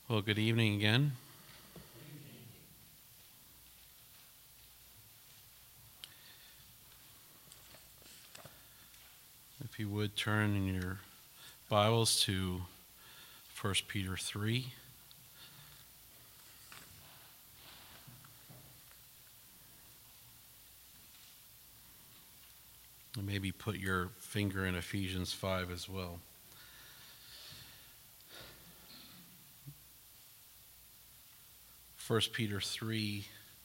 Well, good evening again. If you would turn in your Bibles to 1 Peter 3. And maybe put your finger in Ephesians 5 as well. First Peter 3,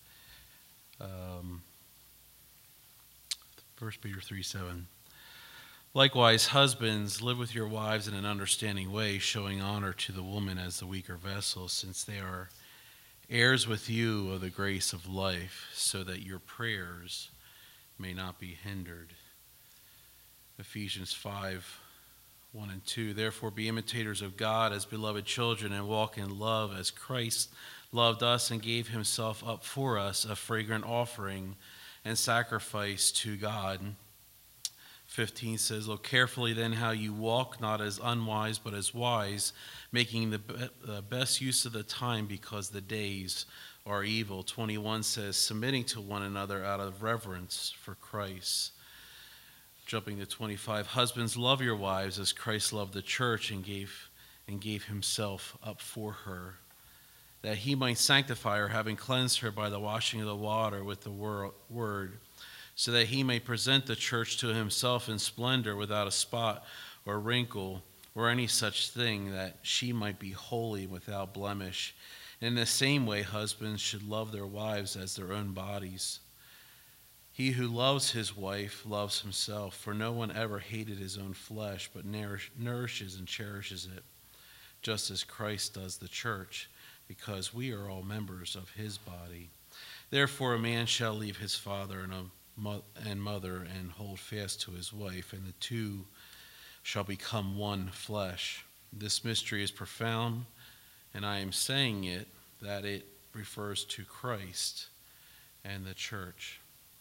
7. Likewise, husbands, live with your wives in an understanding way, showing honor to the woman as the weaker vessel, since they are heirs with you of the grace of life, so that your prayers may not be hindered. Ephesians 5, 1 and 2. Therefore, be imitators of God as beloved children, and walk in love as Christ loved us and gave himself up for us, a fragrant offering and sacrifice to God. 15 says, look carefully then how you walk, not as unwise, but as wise, making the best use of the time, because the days are evil. 21 says, submitting to one another out of reverence for Christ. Jumping to 25, husbands, love your wives as Christ loved the church and gave himself up for her, that he might sanctify her, having cleansed her by the washing of the water with the word, so that he may present the church to himself in splendor, without a spot or wrinkle or any such thing, that she might be holy, without blemish. And in the same way, husbands should love their wives as their own bodies. He who loves his wife loves himself, for no one ever hated his own flesh, but nourishes and cherishes it, just as Christ does the church, because we are all members of his body. Therefore, a man shall leave his father and mother and hold fast to his wife, and the two shall become one flesh. This mystery is profound, and I am saying it that it refers to Christ and the church.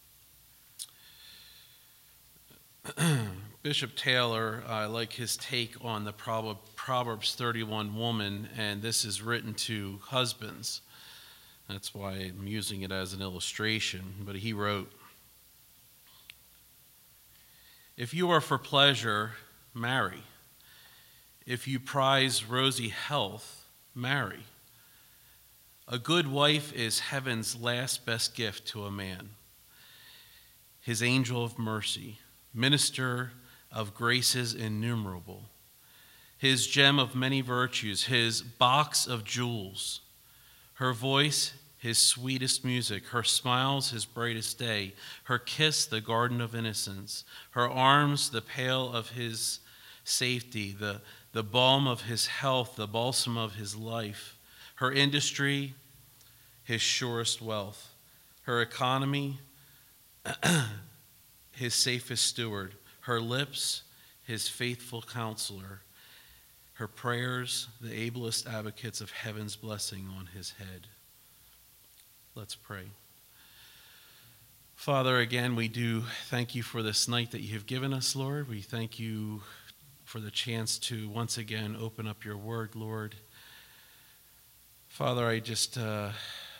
Bishop Taylor, I like his take on the Proverbs 31 woman, and this is written to husbands. That's why I'm using it as an illustration. But he wrote, if you are for pleasure, marry. If you prize rosy health, marry. A good wife is heaven's last best gift to a man, his angel of mercy, minister of graces innumerable, his gem of many virtues, his box of jewels, her voice, his sweetest music, her smiles, his brightest day, her kiss, the garden of innocence, her arms, the pail of his safety, the balm of his health, the balsam of his life, her industry, his surest wealth, her economy, his safest steward, her lips, his faithful counselor, her prayers, the ablest advocates of heaven's blessing on his head. Let's pray. Father, again, we do thank you for this night that you have given us, Lord. We thank you for the chance to once again open up your word, Lord. Father, I just want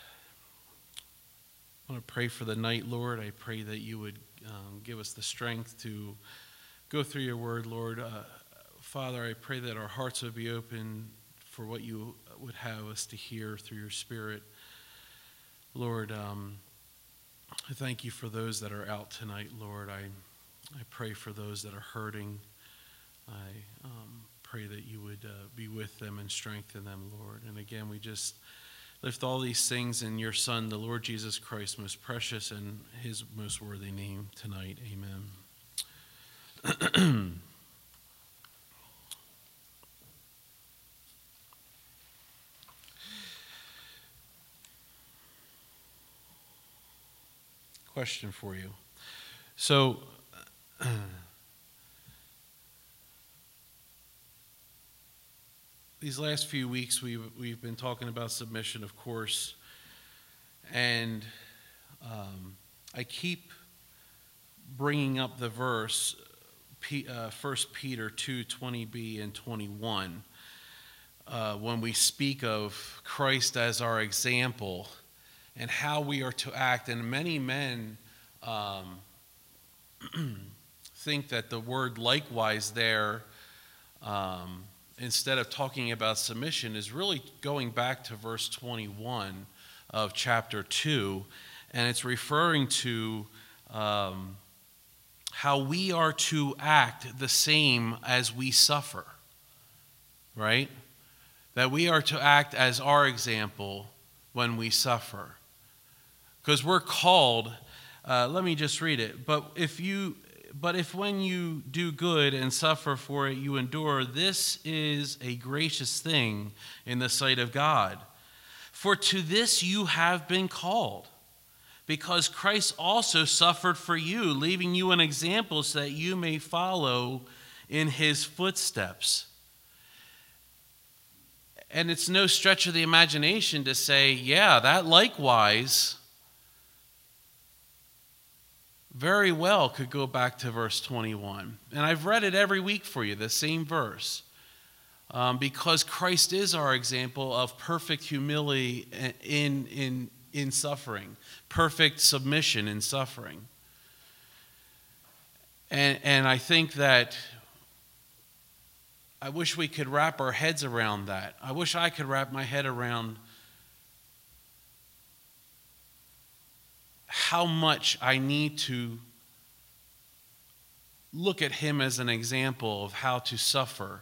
to pray for the night, Lord. I pray that you would give us the strength to go through your word, Lord. Father, I pray that our hearts would be open for what you would have us to hear through your Spirit. Lord, I thank you for those that are out tonight, Lord. I pray for those that are hurting. I pray that you would be with them and strengthen them, Lord. And again, we just lift all these things in your Son, the Lord Jesus Christ, most precious and his most worthy name tonight. Amen. Question for you. So, these last few weeks we've been talking about submission, of course, and I keep bringing up the verse 1 Peter 2:20b and 21. when we speak of Christ as our example and how we are to act. And many men think that the word likewise there, instead of talking about submission, is really going back to verse 21 of chapter 2, and it's referring to how we are to act the same as we suffer, right? That we are to act as our example when we suffer. Because we're called, let me just read it, but if when you do good and suffer for it you endure, this is a gracious thing in the sight of God. For to this you have been called, because Christ also suffered for you, leaving you an example so that you may follow in his footsteps. And it's no stretch of the imagination to say, yeah, that likewise very well could go back to verse 21. And I've read it every week for you, the same verse. Because Christ is our example of perfect humility in suffering, perfect submission in suffering. And I think that I wish we could wrap our heads around that. I wish I could wrap my head around how much I need to look at him as an example of how to suffer.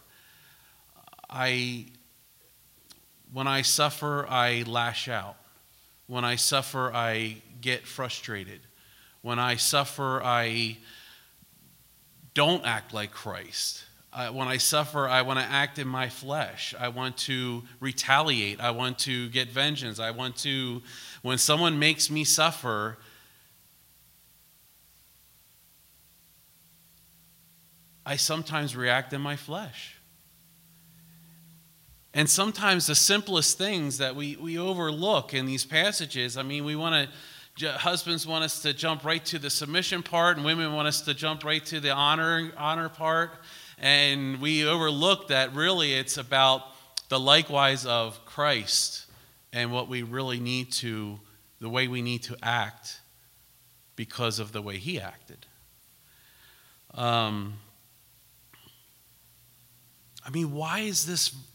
When I suffer, I lash out. When I suffer, I get frustrated. When I suffer, I don't act like Christ. When I suffer, I want to act in my flesh. I want to retaliate. I want to get vengeance. When someone makes me suffer, I sometimes react in my flesh. And sometimes the simplest things that we overlook in these passages, husbands want us to jump right to the submission part, and women want us to jump right to the honor part. And we overlook that really it's about the likewise of Christ and what we really need to, the way we need to act because of the way he acted. Why is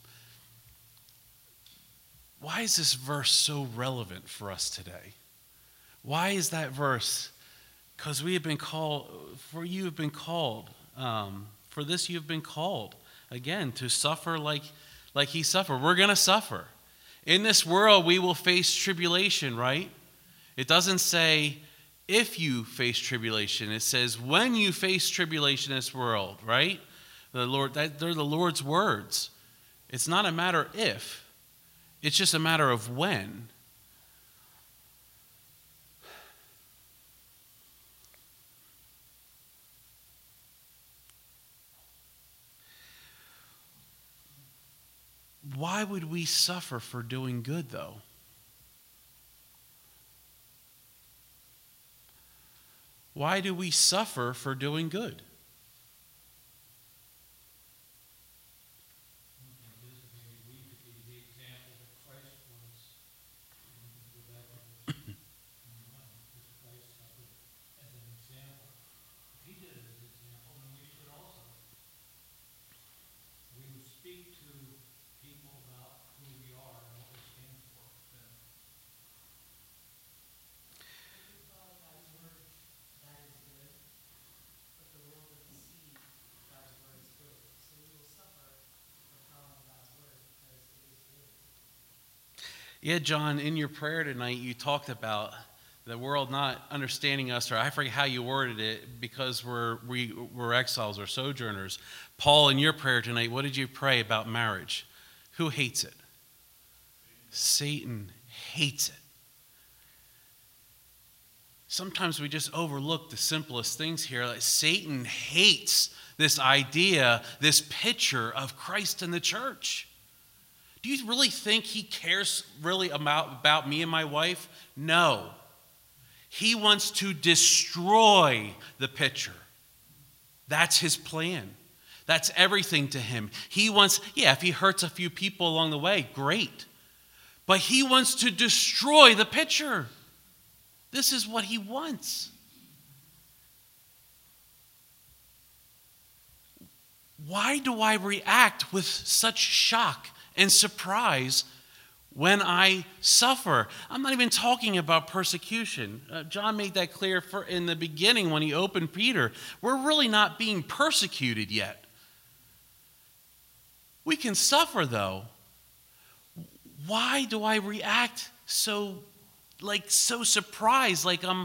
this verse so relevant for us today? Why is that verse? Because we have been called, for you have been called, for this you have been called, again, to suffer like he suffered. We're going to suffer. In this world, we will face tribulation, right? It doesn't say if you face tribulation. It says when you face tribulation in this world, right? They're the Lord's words. It's not a matter if. It's just a matter of when. Why would we suffer for doing good, though? Why do we suffer for doing good? Yeah, John, in your prayer tonight, you talked about the world not understanding us, or I forget how you worded it, because we're exiles or sojourners. Paul, in your prayer tonight, what did you pray about marriage? Who hates it? Satan hates it. Sometimes we just overlook the simplest things here. Like Satan hates this idea, this picture of Christ in the church. Do you really think he cares really about me and my wife? No. He wants to destroy the picture. That's his plan. That's everything to him. He wants, if he hurts a few people along the way, great. But he wants to destroy the pitcher. This is what he wants. Why do I react with such shock and surprise when I suffer? I'm not even talking about persecution. John made that clear in the beginning when he opened Peter. We're really not being persecuted yet. We can suffer, though. Why do I react so surprised?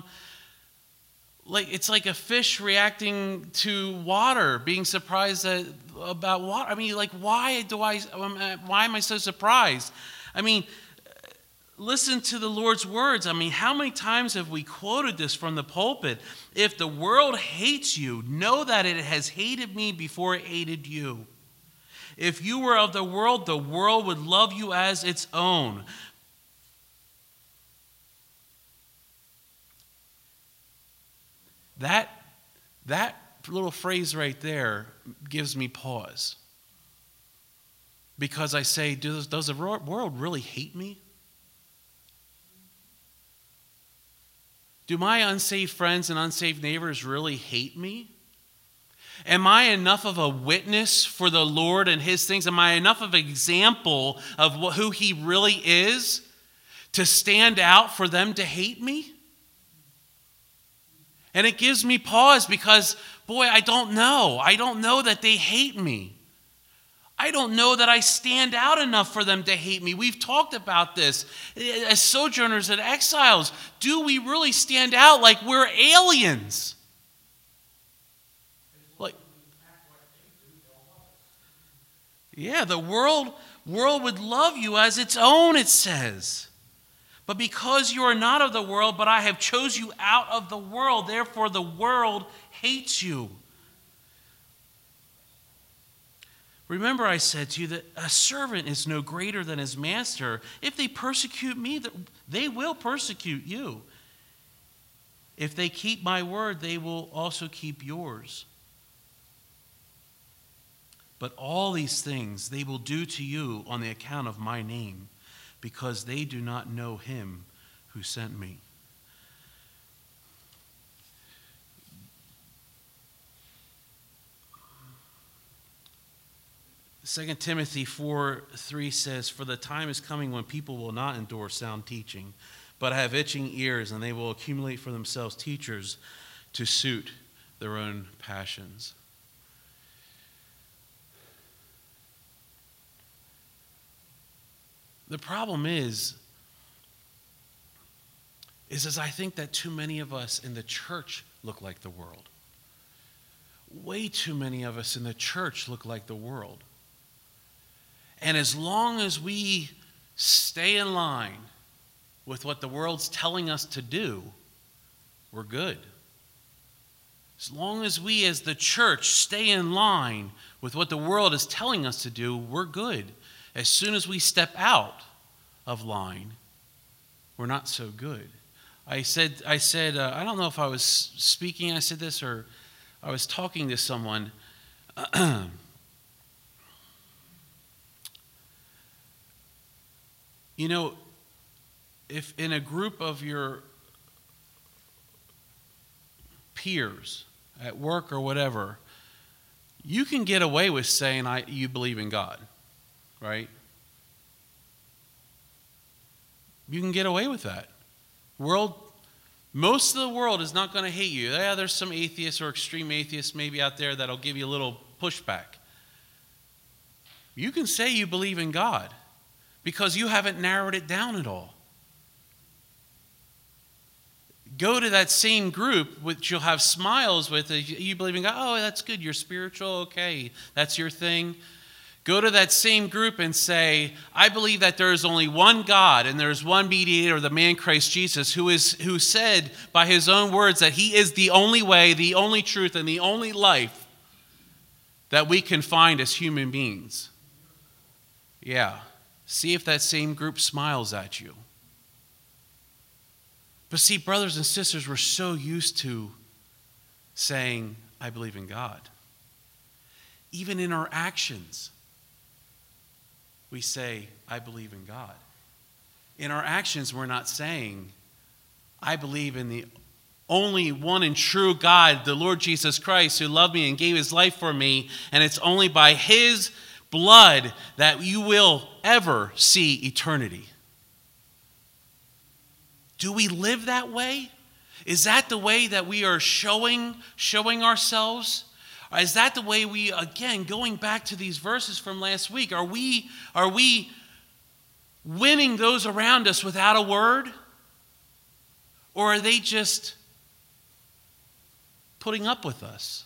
It's like a fish reacting to water, being surprised about water. I mean, why am I so surprised? I mean, listen to the Lord's words. I mean, how many times have we quoted this from the pulpit? If the world hates you, know that it has hated me before it hated you. If you were of the world would love you as its own. That little phrase right there gives me pause. Because I say, does the world really hate me? Do my unsaved friends and unsaved neighbors really hate me? Am I enough of a witness for the Lord and his things? Am I enough of an example of who he really is to stand out for them to hate me? And it gives me pause because, boy, I don't know. I don't know that they hate me. I don't know that I stand out enough for them to hate me. We've talked about this. As sojourners and exiles, do we really stand out like we're aliens? The world would love you as its own, it says. But because you are not of the world, but I have chose you out of the world, therefore the world hates you. Remember, I said to you that a servant is no greater than his master. If they persecute me, they will persecute you. If they keep my word, they will also keep yours. But all these things they will do to you on the account of my name, because they do not know him who sent me. Second Timothy 4:3 says, "For the time is coming when people will not endure sound teaching, but have itching ears, and they will accumulate for themselves teachers to suit their own passions." The problem is I think that too many of us in the church look like the world. Way too many of us in the church look like the world. And as long as we stay in line with what the world's telling us to do, we're good. As long as we as the church stay in line with what the world is telling us to do, we're good. As soon as we step out of line, we're not so good. I said, I don't know if I was speaking, I said this, or I was talking to someone. You know, if in a group of your peers at work or whatever, you can get away with saying you believe in God. Right? You can get away with that. Most of the world is not going to hate you. Yeah, there's some atheists or extreme atheists maybe out there that'll give you a little pushback. You can say you believe in God because you haven't narrowed it down at all. Go to that same group which you'll have smiles with. You believe in God? Oh, that's good. You're spiritual. Okay, that's your thing. Go to that same group and say, I believe that there is only one God and there is one mediator, the man Christ Jesus, who said by his own words that he is the only way, the only truth, and the only life that we can find as human beings. Yeah. See if that same group smiles at you. But see, brothers and sisters, we're so used to saying, I believe in God. even in our actions, we say, I believe in God. In our actions, we're not saying, I believe in the only one and true God, the Lord Jesus Christ, who loved me and gave his life for me, and it's only by his blood that you will ever see eternity. Do we live that way? Is that the way that we are showing ourselves? Or is that the way we, again, going back to these verses from last week, are we winning those around us without a word? Or are they just putting up with us?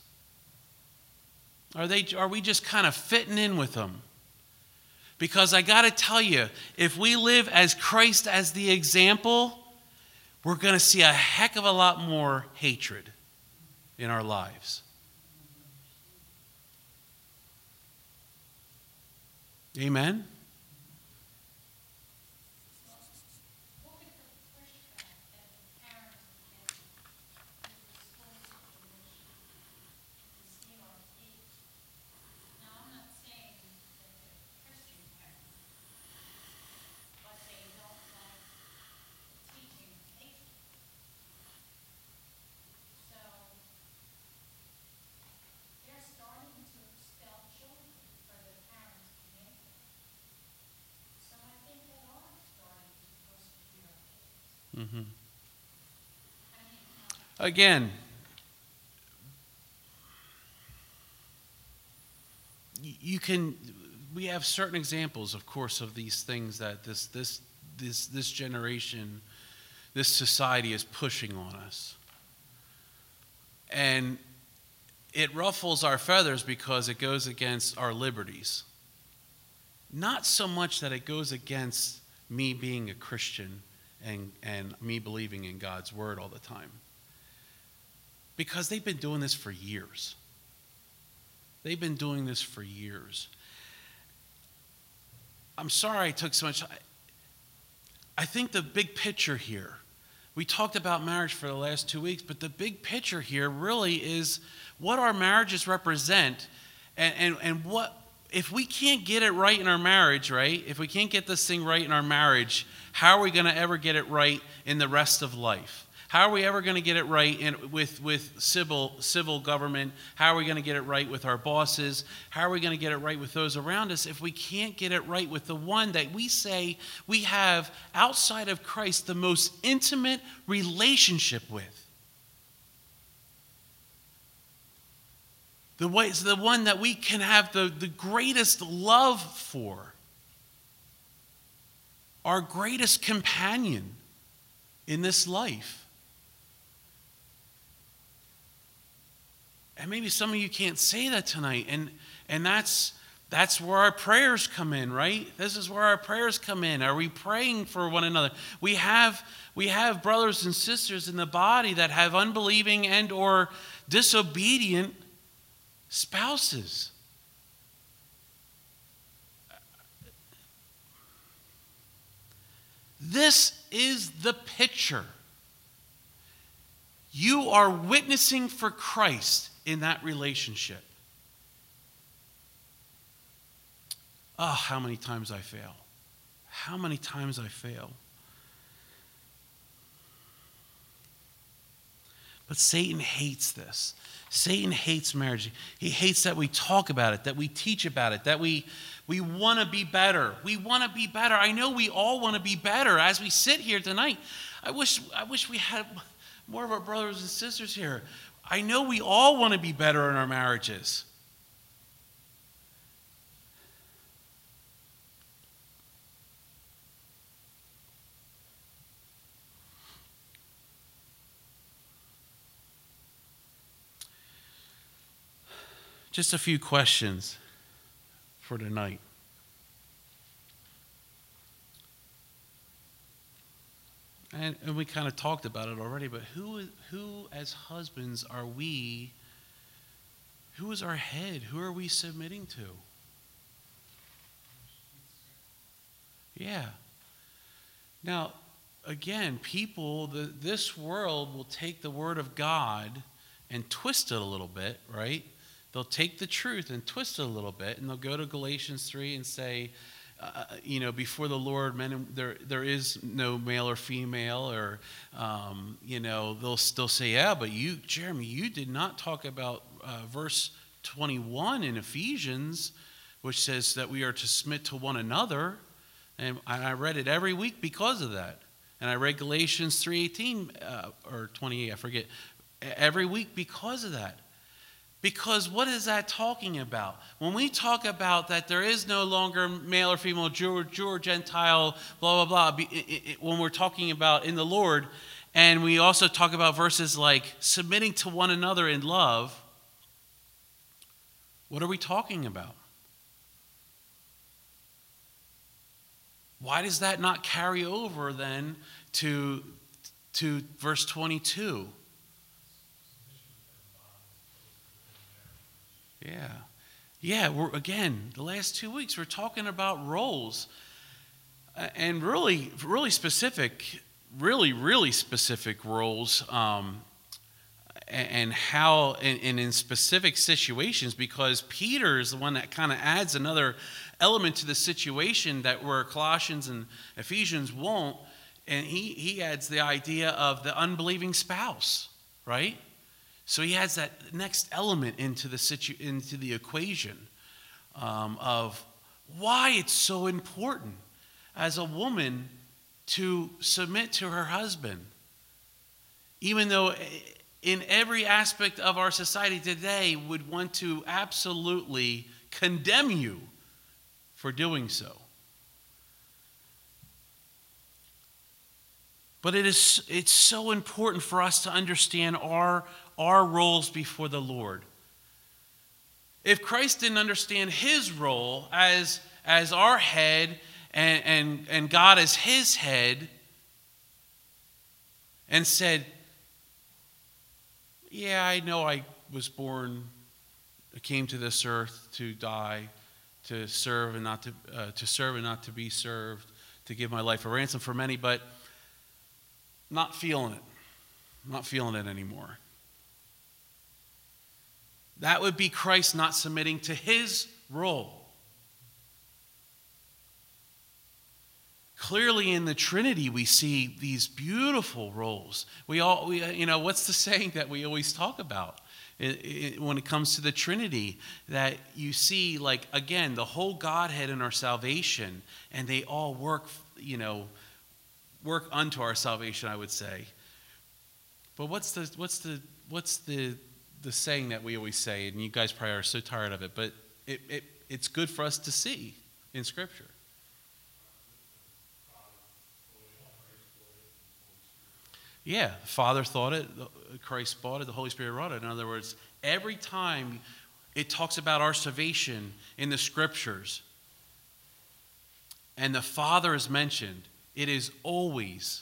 Are we just kind of fitting in with them? Because I got to tell you, if we live as Christ as the example, we're going to see a heck of a lot more hatred in our lives. Amen? Mm-hmm. Again, we have certain examples, of course, of these things that this generation, this society is pushing on us. And it ruffles our feathers because it goes against our liberties. Not so much that it goes against me being a Christian and me believing in God's word all the time. Because they've been doing this for years. They've been doing this for years. I'm sorry I took so much. I think the big picture here, we talked about marriage for the last 2 weeks, but the big picture here really is what our marriages represent and what, if we can't get it right in our marriage, right? If we can't get this thing right in our marriage, how are we going to ever get it right in the rest of life? How are we ever going to get it right with civil government? How are we going to get it right with our bosses? How are we going to get it right with those around us if we can't get it right with the one that we say we have outside of Christ the most intimate relationship with? The one that we can have the greatest love for. Our greatest companion in this life. And maybe some of you can't say that tonight, and that's where our prayers come in, right? This is where our prayers come in. Are we praying for one another? We have brothers and sisters in the body that have unbelieving and or disobedient spouses. This is the picture. You are witnessing for Christ in that relationship. Oh, how many times I fail. How many times I fail. But Satan hates this. Satan hates marriage. He hates that we talk about it, that we teach about it, that we want to be better. We want to be better. I know we all want to be better as we sit here tonight. I wish we had more of our brothers and sisters here. I know we all want to be better in our marriages. Just a few questions for tonight. And we kind of talked about it already, but who as husbands are we? Who is our head? Who are we submitting to? Yeah. Now, again, this world will take the word of God and twist it a little bit, right? they'll take the truth and twist it a little bit, and they'll go to Galatians 3 and say, before the Lord, there is no male or female, or, they'll still say, yeah, but you, Jeremy, you did not talk about verse 21 in Ephesians, which says that we are to submit to one another. And I read it every week because of that. And I read Galatians 3:18 or 28, I forget, every week because of that. Because what is that talking about? When we talk about that there is no longer male or female, Jew or Gentile, blah, blah, blah, when we're talking about in the Lord, and we also talk about verses like submitting to one another in love, what are we talking about? Why does that not carry over then to verse 22? Yeah. Again, the last 2 weeks we're talking about roles, and really specific, really specific roles, and how, and in specific situations, because Peter is the one that kind of adds another element to the situation that where Colossians and Ephesians won't, and he adds the idea of the unbelieving spouse, right? So he adds that next element into the equation of why it's so important as a woman to submit to her husband, even though in every aspect of our society today would want to absolutely condemn you for doing so. But it's so important for us to understand our roles before the Lord. If Christ didn't understand his role as our head and God as his head, and said, yeah, I know I was born, I came to this earth to die, to serve and not to be served, to give my life a ransom for many, but not feeling it. I'm not feeling it anymore. That would be Christ not submitting to his role. Clearly in the Trinity we see these beautiful roles. What's the saying that we always talk about when it comes to the Trinity? That you see, like, again, the whole Godhead in our salvation, and they all work unto our salvation, I would say. But what's the saying that we always say, and you guys probably are so tired of it, but it's good for us to see in Scripture. Yeah, the Father thought it, Christ bought it, the Holy Spirit wrought it. In other words, every time it talks about our salvation in the Scriptures, and the Father is mentioned, it is always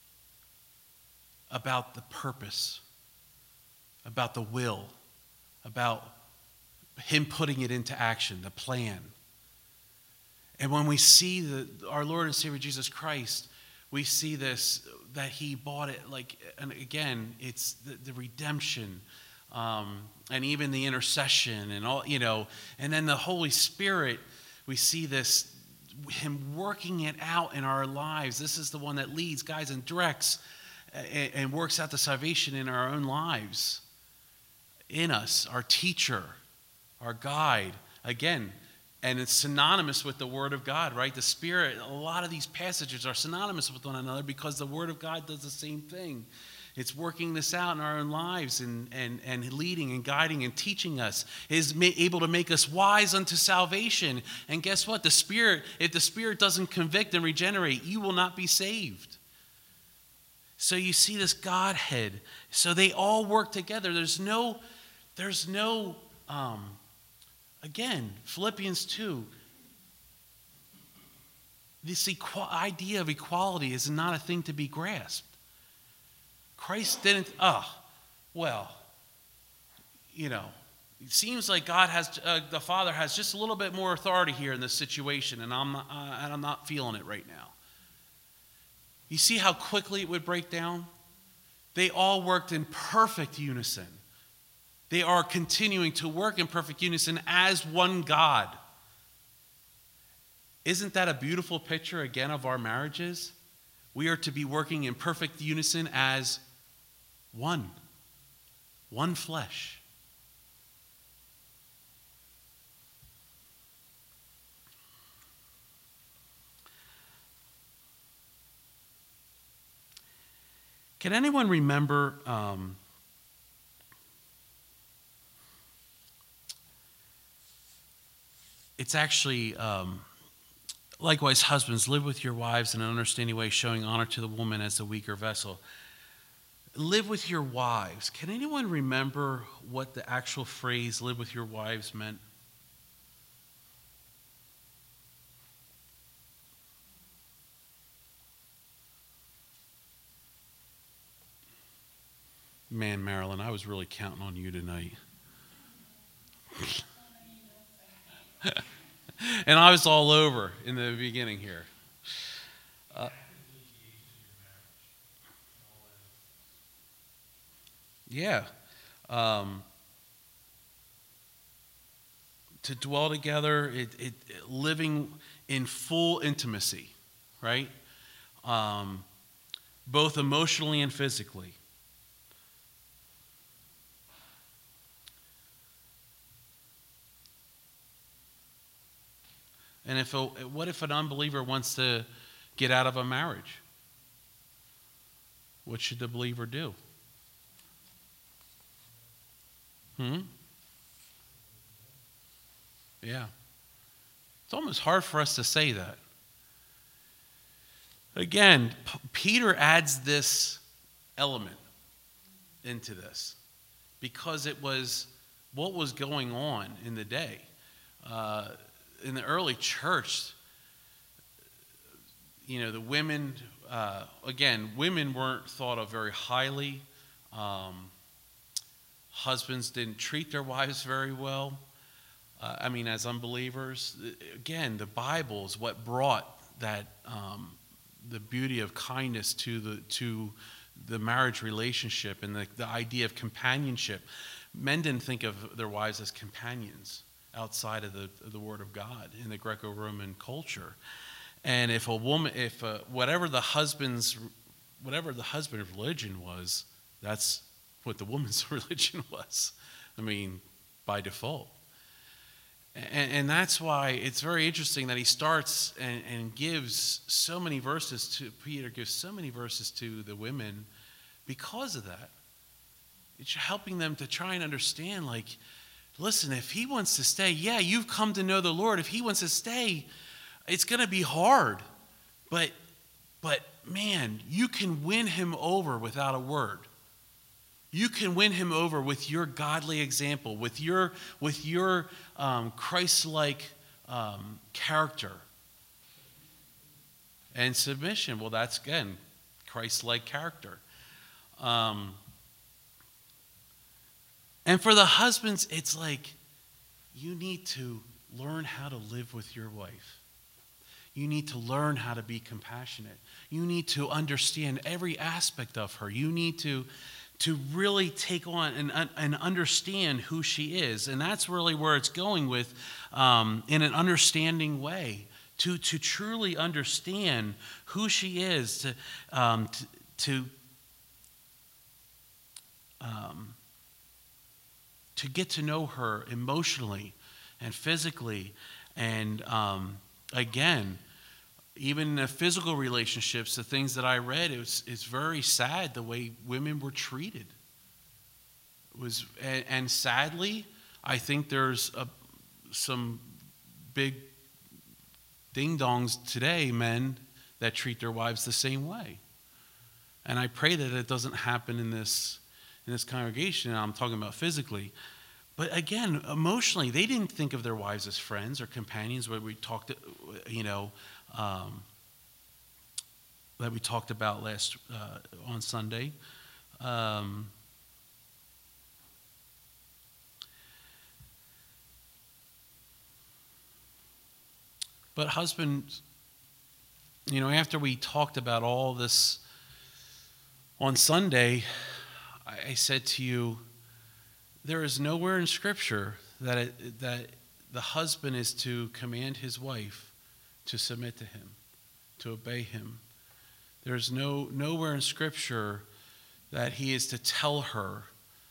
about the purpose, about the will, about him putting it into action, the plan. And when we see our Lord and Savior Jesus Christ, we see this, that he bought it, and again, it's the redemption, and even the intercession and all, and then the Holy Spirit, we see this, him working it out in our lives. This is the one that leads, guys, and directs and works out the salvation in our own lives, in us, our teacher, our guide. Again, and it's synonymous with the Word of God, right? The Spirit, a lot of these passages are synonymous with one another because the Word of God does the same thing. It's working this out in our own lives and leading and guiding and teaching us. It is able to make us wise unto salvation. And guess what? If the Spirit doesn't convict and regenerate, you will not be saved. So you see this Godhead. So they all work together. There's no again, Philippians 2, this idea of equality is not a thing to be grasped. Christ didn't, it seems like God has, the Father has just a little bit more authority here in this situation, and I'm not feeling it right now. You see how quickly it would break down? They all worked in perfect unison. They are continuing to work in perfect unison as one God. Isn't that a beautiful picture, again, of our marriages? We are to be working in perfect unison as one flesh. Can anyone remember it's actually likewise, husbands, live with your wives in an understanding way, showing honor to the woman as the weaker vessel. Live with your wives. Can anyone remember what the actual phrase live with your wives meant? Man, Marilyn, I was really counting on you tonight. And I was all over in the beginning here. Yeah. To dwell together, living in full intimacy, right? Both emotionally and physically. And what if an unbeliever wants to get out of a marriage? What should the believer do? Yeah. It's almost hard for us to say that. Again, Peter adds this element into this because it was what was going on in the day. In the early church, the women, women weren't thought of very highly. Husbands didn't treat their wives very well. As unbelievers, again, the Bible is what brought that the beauty of kindness to the marriage relationship and the idea of companionship. Men didn't think of their wives as companions outside of the Word of God in the Greco-Roman culture. And if a woman, whatever the husband's religion was, that's what the woman's religion was. By default. And that's why it's very interesting that he starts and gives so many verses to Peter, gives so many verses to the women because of that. It's helping them to try and understand, listen, if he wants to stay, yeah, you've come to know the Lord. If he wants to stay, it's going to be hard. But man, you can win him over without a word. You can win him over with your godly example, with your Christ-like character and submission. Well, that's, again, Christ-like character. And for the husbands, it's you need to learn how to live with your wife. You need to learn how to be compassionate. You need to understand every aspect of her. You need to really take on and understand who she is. And that's really where it's going with, in an understanding way, to truly understand who she is, to get to know her emotionally and physically. And again, even in the physical relationships, the things that I read, it's very sad the way women were treated. And sadly, I think there's some big ding-dongs today, men, that treat their wives the same way. And I pray that it doesn't happen in this congregation, and I'm talking about physically. But again, emotionally, they didn't think of their wives as friends or companions, where we talked, that we talked about last on Sunday. But husbands, after we talked about all this on Sunday, I said to you, There is nowhere in Scripture that the husband is to command his wife to submit to him, to obey him. There's nowhere in Scripture that he is to tell her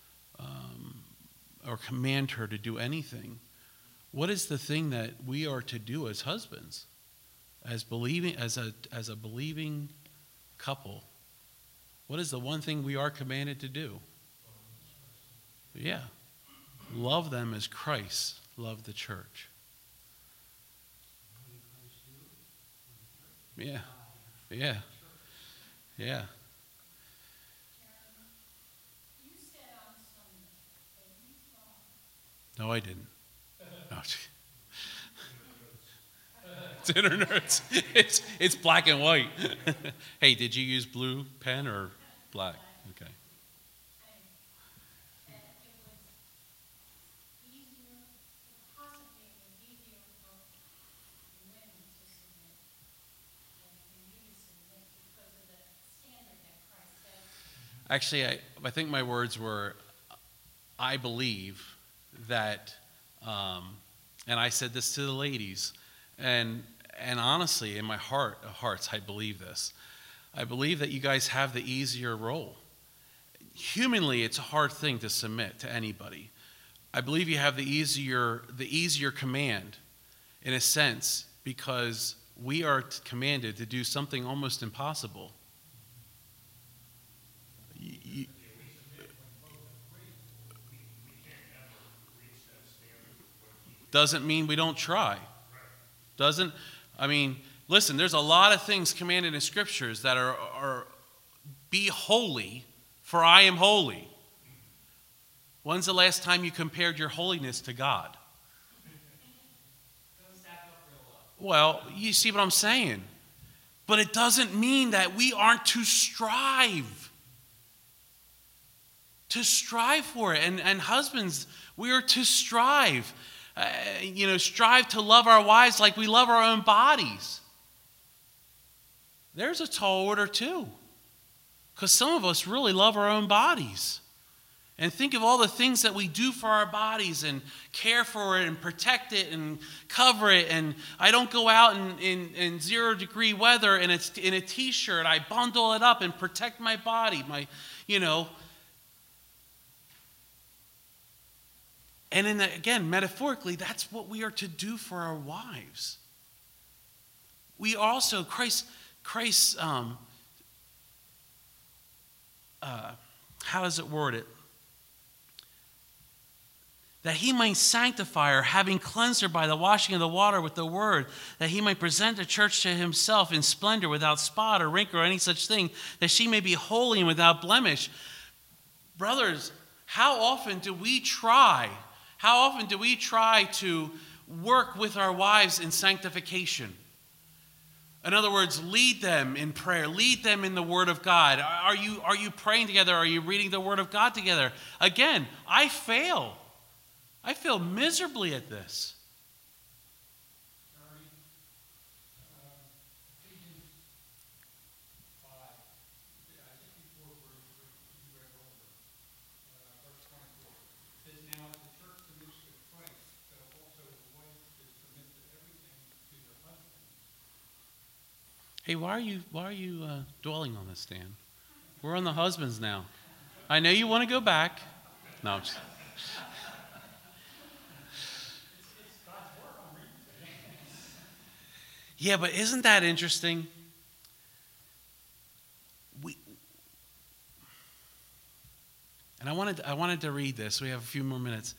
or command her to do anything. What is the thing that we are to do as husbands, as a believing couple? What is the one thing we are commanded to do? Yeah. Love them as Christ loved the church. Yeah. Yeah. Yeah. No, I didn't. No. Dinner nerds. It's black and white. Hey, did you use blue pen or black? Okay. Actually, I think my words were, I believe that, and I said this to the ladies, and honestly, in my heart of hearts, I believe this. I believe that you guys have the easier role. Humanly, it's a hard thing to submit to anybody. I believe you have the easier command, in a sense, because we are commanded to do something almost impossible. Doesn't mean we don't try. Listen, there's a lot of things commanded in Scriptures that are be holy, for I am holy. When's the last time you compared your holiness to God? Well, you see what I'm saying? But it doesn't mean that we aren't to strive. To strive for it. And husbands, we are to strive. Strive to love our wives like we love our own bodies. There's a tall order too. Because some of us really love our own bodies. And think of all the things that we do for our bodies and care for it and protect it and cover it. And I don't go out in 0-degree weather and it's in a t-shirt. I bundle it up and protect my body. And again, metaphorically, that's what we are to do for our wives. We also, Christ, how does it word it? That he might sanctify her, having cleansed her by the washing of the water with the word, that he might present the church to himself in splendor, without spot or wrinkle or any such thing, that she may be holy and without blemish. Brothers, how often do we try to work with our wives in sanctification? In other words, lead them in prayer. Lead them in the Word of God. Are you praying together? Are you reading the Word of God together? Again, I fail. I fail miserably at this. Hey, why are you dwelling on this, Dan? We're on the husbands now. I know you want to go back. No. Yeah, but isn't that interesting? And I wanted to read this. We have a few more minutes.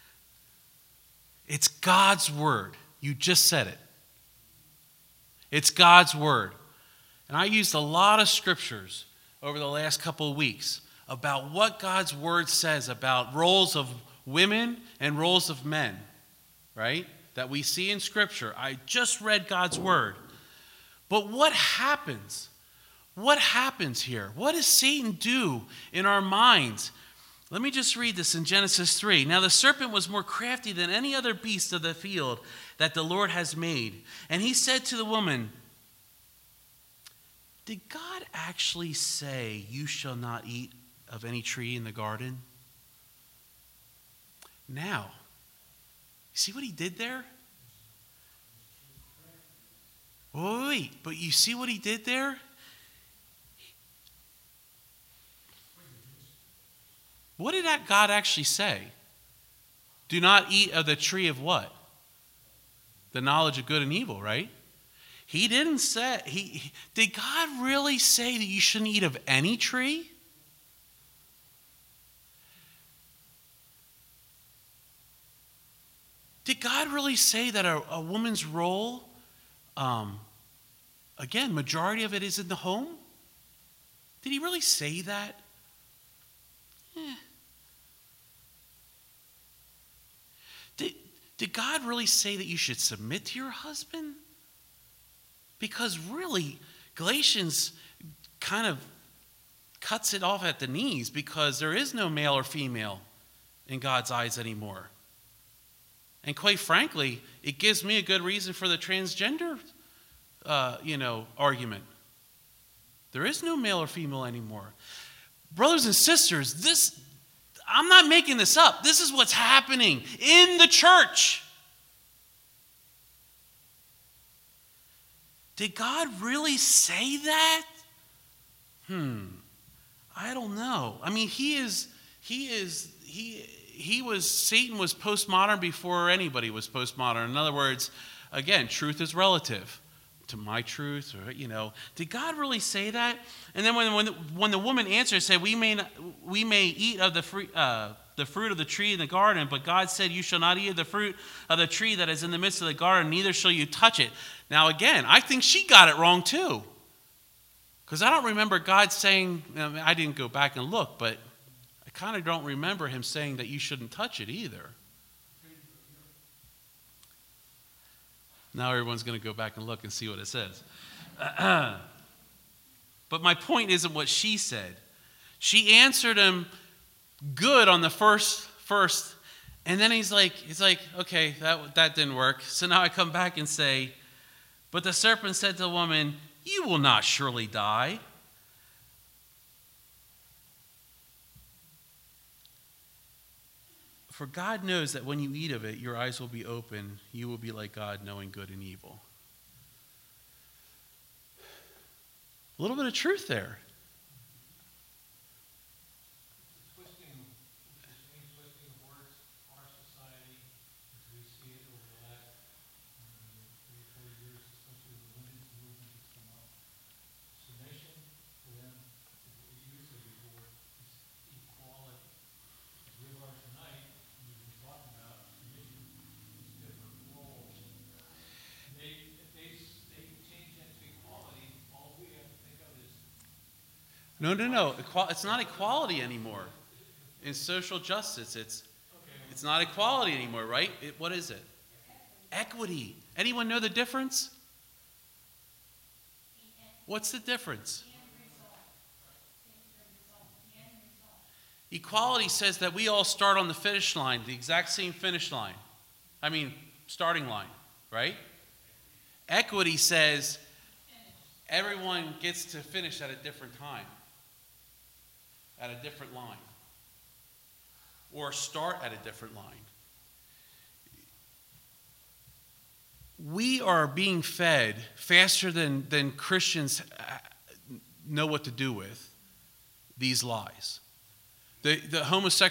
It's God's word. You just said it. It's God's word. And I used a lot of scriptures over the last couple of weeks about what God's word says about roles of women and roles of men, right? That we see in Scripture. I just read God's word. But what happens? What happens here? What does Satan do in our minds? Let me just read this in Genesis 3. Now the serpent was more crafty than any other beast of the field that the Lord has made. And he said to the woman, did God actually say, you shall not eat of any tree in the garden? now. You see what he did there? Wait, but you see what he did there? What did that God actually say? Do not eat of the tree of what? The knowledge of good and evil, right? He didn't say, did God really say that you shouldn't eat of any tree? Did God really say that a woman's role, again, majority of it is in the home? Did he really say that? Did God really say that you should submit to your husband? Because really, Galatians kind of cuts it off at the knees, because there is no male or female in God's eyes anymore. And quite frankly, it gives me a good reason for the transgender, argument. There is no male or female anymore. Brothers and sisters, I'm not making this up. This is what's happening in the church. Did God really say that? I don't know. I mean, Satan was postmodern before anybody was postmodern. In other words, again, truth is relative to my truth, or did God really say that? And then when the woman answered, said, we may eat of the fruit of the tree in the garden, but God said, you shall not eat of the fruit of the tree that is in the midst of the garden, neither shall you touch it. Now again, I think she got it wrong too, because I don't remember God saying, I didn't go back and look, but I kind of don't remember him saying that you shouldn't touch it either. Now everyone's going to go back and look and see what it says. But my point isn't what she said. She answered him good on the first, and then he's like, okay, that didn't work. So now I come back and say, but the serpent said to the woman, you will not surely die. For God knows that when you eat of it, your eyes will be open. You will be like God, knowing good and evil. A little bit of truth there. Twisting of words, our society, as we see it over the last 3 or 4 years, especially the women's movement has come up. Submission for them, what you used to before, is equality. As we are tonight, we've been talking about submission, is different roles. If they change that to equality, all we have to think of is No. It's not equality anymore. In social justice, it's not equality anymore, right? What is it? Equity. Anyone know the difference? What's the difference? Equality says that we all start on the finish line, the exact same finish line. Starting line, right? Equity says everyone gets to finish at a different time, at a different line, or start at a different line. We are being fed faster than Christians know what to do with these lies. The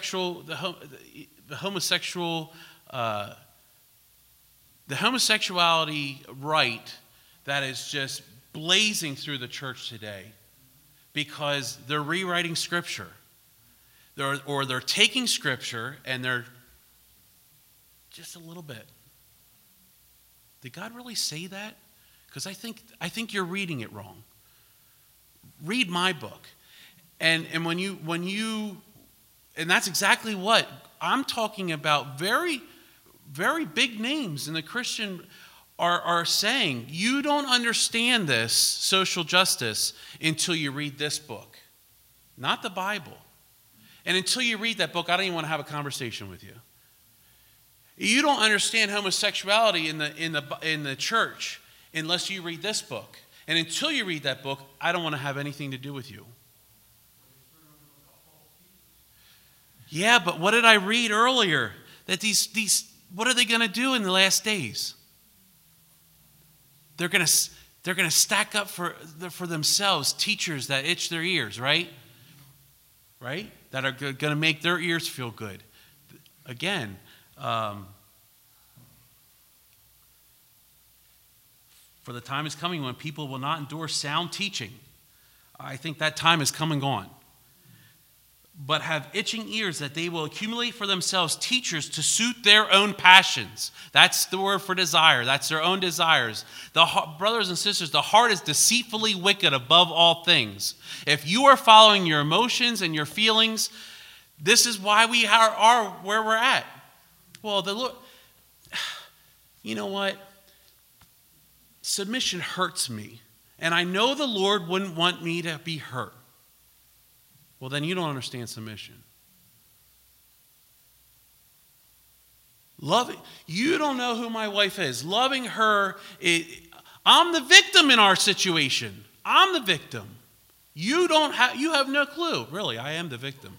homosexuality right that is just blazing through the church today, because they're rewriting Scripture. They're taking Scripture and they're just a little bit. Did God really say that? Because I think you're reading it wrong. Read my book. And when you and that's exactly what I'm talking about. Very, very big names in the Christian are saying, you don't understand this social justice until you read this book, not the Bible. And until you read that book, I don't even want to have a conversation with you. You don't understand homosexuality in the church unless you read this book. And until you read that book, I don't want to have anything to do with you. Yeah, but what did I read earlier? that these what are they going to do in the last days? They're going to stack up for themselves teachers that itch their ears, right? Right? That are going to make their ears feel good. Again, for the time is coming when people will not endure sound teaching. I think that time is come and gone. But have itching ears that they will accumulate for themselves teachers to suit their own passions. That's the word for desire. That's their own desires. Brothers and sisters, the heart is deceitfully wicked above all things. If you are following your emotions and your feelings, this is why we are where we're at. Well, the Lord, you know what? Submission hurts me. And I know the Lord wouldn't want me to be hurt. Well, then you don't understand submission. You don't know who my wife is. Loving her, I'm the victim in our situation. I'm the victim. You have no clue. Really, I am the victim.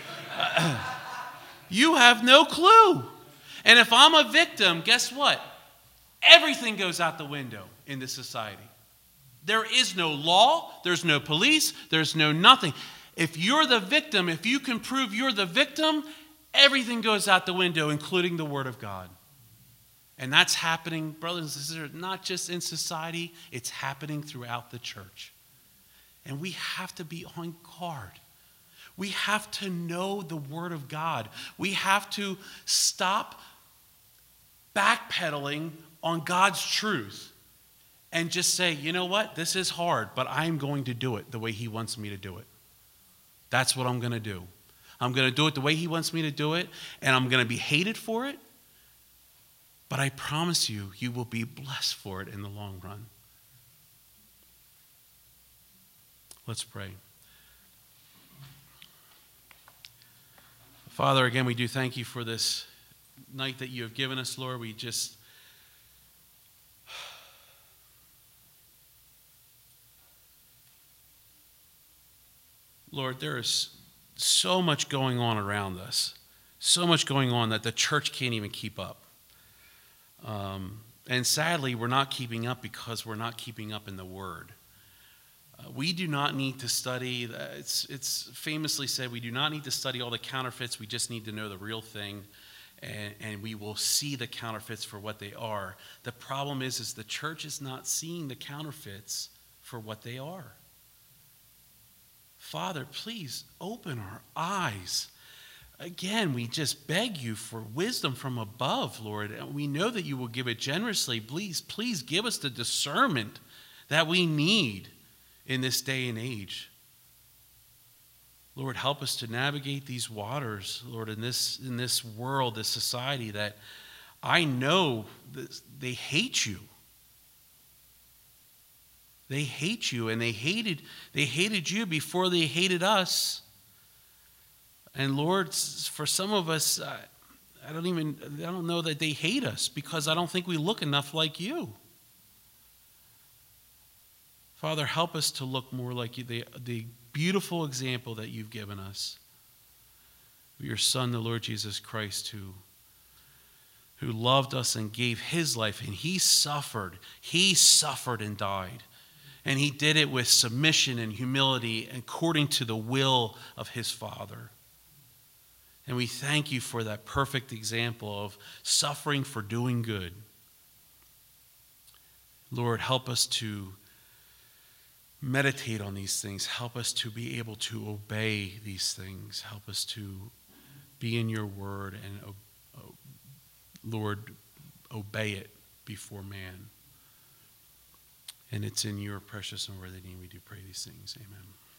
You have no clue. And if I'm a victim, guess what? Everything goes out the window in this society. There is no law, there's no police, there's no nothing. If you're the victim, if you can prove you're the victim, everything goes out the window, including the Word of God. And that's happening, brothers and sisters, not just in society, it's happening throughout the church. And we have to be on guard. We have to know the Word of God. We have to stop backpedaling on God's truth and just say, you know what, this is hard, but I'm going to do it the way He wants me to do it. That's what I'm going to do. I'm going to do it the way He wants me to do it, and I'm going to be hated for it, but I promise you, you will be blessed for it in the long run. Let's pray. Father, again, we do thank You for this night that You have given us, Lord. We just... Lord, there is so much going on around us, so much going on that the church can't even keep up. And sadly, we're not keeping up because we're not keeping up in the Word. We do not need to study, it's famously said, we do not need to study all the counterfeits, we just need to know the real thing, and we will see the counterfeits for what they are. The problem is the church is not seeing the counterfeits for what they are. Father, please open our eyes. Again, we just beg You for wisdom from above, Lord. And we know that You will give it generously. Please give us the discernment that we need in this day and age. Lord, help us to navigate these waters, Lord, in this world, this society that I know they hate You. They hate You, and they hated You before they hated us. And Lord, for some of us, I don't know that they hate us because I don't think we look enough like You. Father, help us to look more like You, the beautiful example that You've given us. Your Son, the Lord Jesus Christ, who loved us and gave His life, and He suffered and died. And He did it with submission and humility according to the will of His Father. And we thank You for that perfect example of suffering for doing good. Lord, help us to meditate on these things. Help us to be able to obey these things. Help us to be in Your Word and, Lord, obey it before man. And it's in Your precious and worthy name we do pray these things. Amen.